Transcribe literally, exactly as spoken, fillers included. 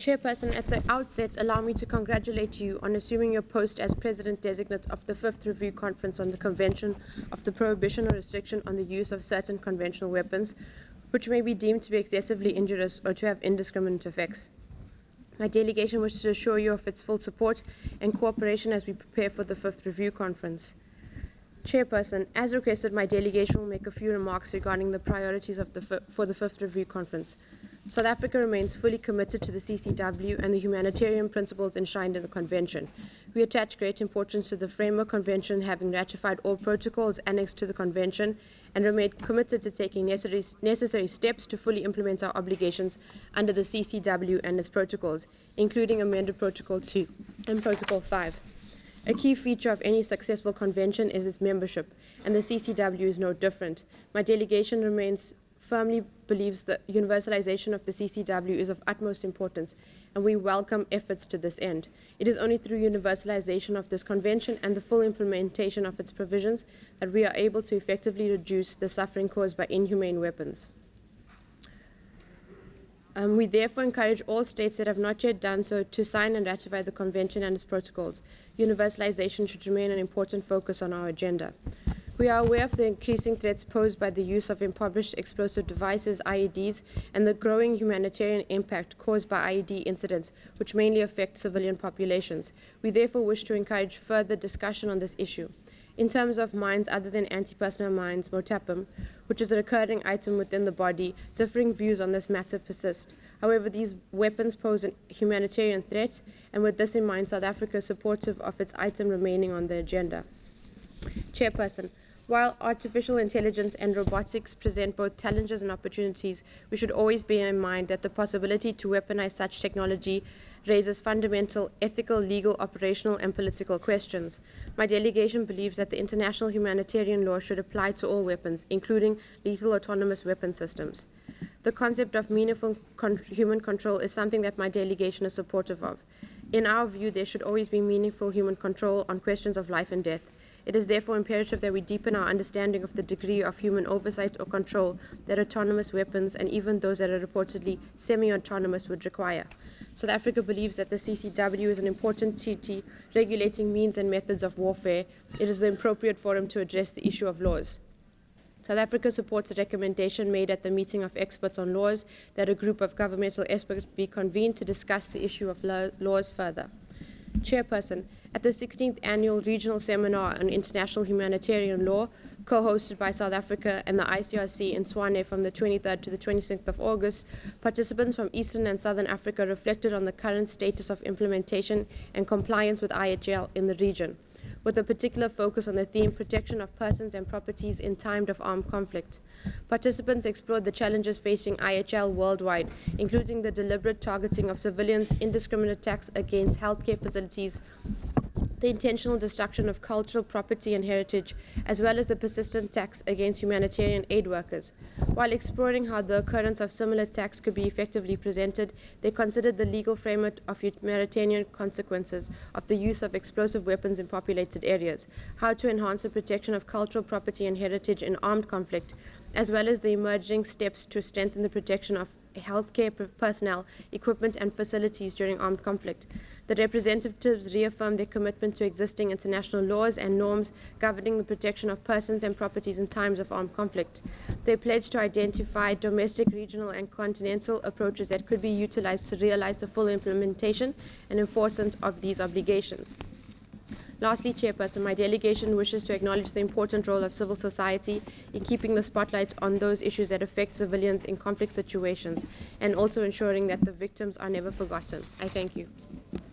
Chairperson, at the outset, allow me to congratulate you on assuming your post as President-designate of the Fifth Review Conference on the Convention of the Prohibition or Restriction on the Use of Certain Conventional Weapons, which may be deemed to be excessively injurious or to have indiscriminate effects. My delegation wishes to assure you of its full support and cooperation as we prepare for the Fifth Review Conference. Chairperson, as requested, my delegation will make a few remarks regarding the priorities of the for the Fifth Review Conference. South Africa remains fully committed to the C C W and the humanitarian principles enshrined in the Convention. We attach great importance to the Framework Convention, having ratified all protocols annexed to the Convention, and remain committed to taking necessary, necessary steps to fully implement our obligations under the C C W and its protocols, including amended Protocol two and Protocol five. A key feature of any successful convention is its membership, and the C C W is no different. My delegation remains firmly believes that universalization of the C C W is of utmost importance, and we welcome efforts to this end. It is only through universalization of this convention and the full implementation of its provisions that we are able to effectively reduce the suffering caused by inhumane weapons. Um, we therefore encourage all states that have not yet done so to sign and ratify the Convention and its protocols. Universalization should remain an important focus on our agenda. We are aware of the increasing threats posed by the use of impoverished explosive devices, I E Ds, and the growing humanitarian impact caused by I E D incidents, which mainly affect civilian populations. We therefore wish to encourage further discussion on this issue. In terms of mines other than anti-personnel mines, MOTAPM, which is a recurring item within the body, differing views on this matter persist. However, these weapons pose a humanitarian threat, and with this in mind, South Africa is supportive of its item remaining on the agenda. Chairperson, while artificial intelligence and robotics present both challenges and opportunities, we should always bear in mind that the possibility to weaponize such technology raises fundamental ethical, legal, operational, and political questions. My delegation believes that the international humanitarian law should apply to all weapons, including lethal autonomous weapon systems. The concept of meaningful con- human control is something that my delegation is supportive of. In our view, there should always be meaningful human control on questions of life and death. It is therefore imperative that we deepen our understanding of the degree of human oversight or control that autonomous weapons, and even those that are reportedly semi-autonomous, would require. South Africa believes that the C C W is an important treaty regulating means and methods of warfare. It is the appropriate forum to address the issue of laws. South Africa supports a recommendation made at the meeting of experts on laws that a group of governmental experts be convened to discuss the issue of laws further. Chairperson, at the sixteenth Annual Regional Seminar on International Humanitarian Law, co-hosted by South Africa and the I C R C in Tshwane from the twenty-third to the twenty-sixth of August, participants from Eastern and Southern Africa reflected on the current status of implementation and compliance with I H L in the region, with a particular focus on the theme protection of persons and properties in time of armed conflict. Participants explored the challenges facing I H L worldwide, including the deliberate targeting of civilians, indiscriminate attacks against healthcare facilities, the intentional destruction of cultural property and heritage, as well as the persistent attacks against humanitarian aid workers. While exploring how the occurrence of similar attacks could be effectively prevented, they considered the legal framework of humanitarian consequences of the use of explosive weapons in populated areas, how to enhance the protection of cultural property and heritage in armed conflict, as well as the emerging steps to strengthen the protection of healthcare personnel, equipment, and facilities during armed conflict. The representatives reaffirmed their commitment to existing international laws and norms governing the protection of persons and properties in times of armed conflict. They pledged to identify domestic, regional, and continental approaches that could be utilized to realize the full implementation and enforcement of these obligations. Lastly, Chairperson, my delegation wishes to acknowledge the important role of civil society in keeping the spotlight on those issues that affect civilians in conflict situations, and also ensuring that the victims are never forgotten. I thank you.